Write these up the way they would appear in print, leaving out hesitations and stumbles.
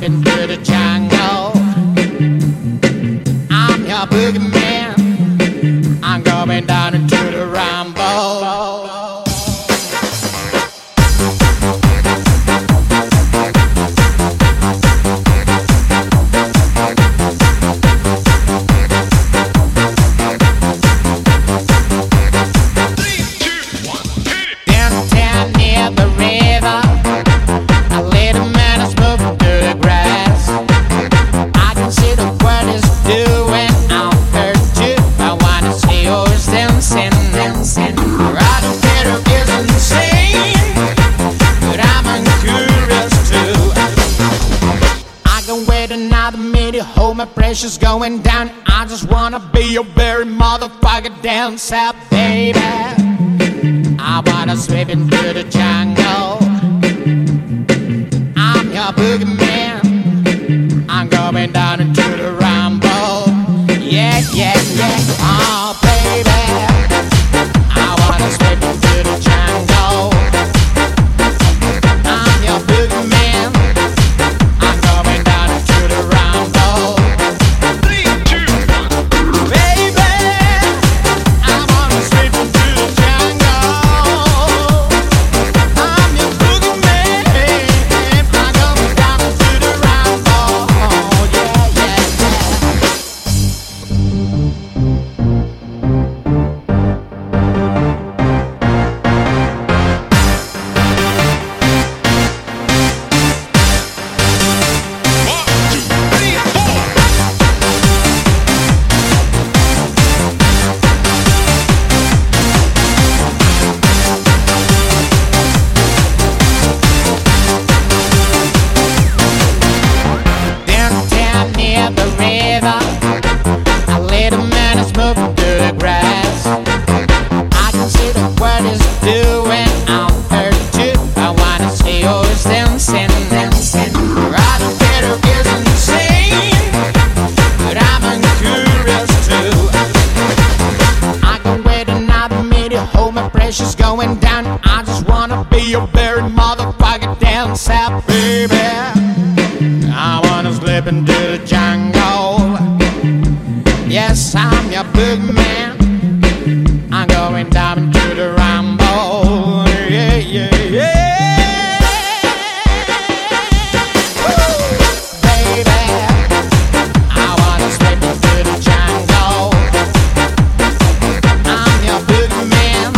slipping through the jungle. I'm your boogeyman. I'm going down into the rumble. Hold my pressure's going down. I just wanna be your very motherfucker dancer, baby. I wanna sweep into the jungle. I'm your boogeyman. I'm going down into the rumble. Yeah, yeah, yeah. Oh, baby, I wanna sweep into the jungle. I'm your boogeyman. I'm going down into the rumble. Pressure's going down. I just wanna be your very motherfucking dancer, baby. I wanna slip into the jungle. Yes, I'm your boogeyman. I'm going down into the rumble. Yeah, yeah, yeah. Woo! Baby, I wanna slip into the jungle. I'm your boogeyman.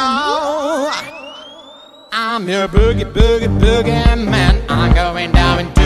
I'm your boogie, boogie, boogie man. I'm going down into